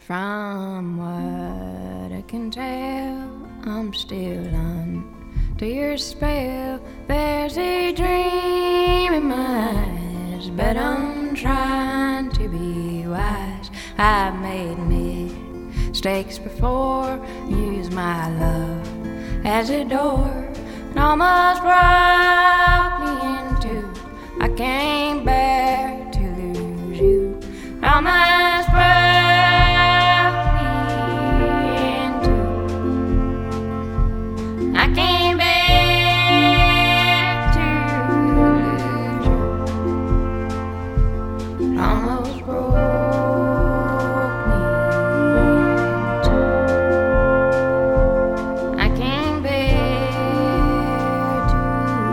From what I can tell, I'm still under your spell. There's a dream in my eyes, but I'm trying to be wise. I've made mistakes before, used my love as a door, and almost brought me into. I can't bear to lose you. Almost brought me into. I can't bear to lose you. Almost broke me into. I can't bear to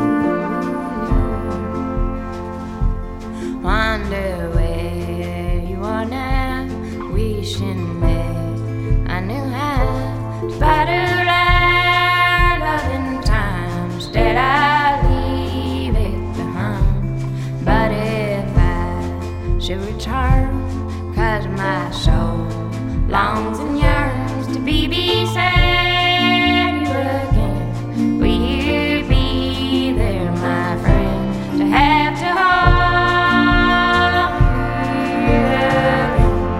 lose you. Wonder where you are now, wishing that I knew how to fight our love in time. Instead I leave it behind. But if I should return, 'cause my soul longs and yearns to be beside you again, will you be there, my friend, to have to hold you again?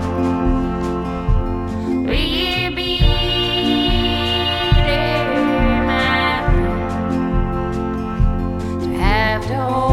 Will you be there, my friend, to have to hold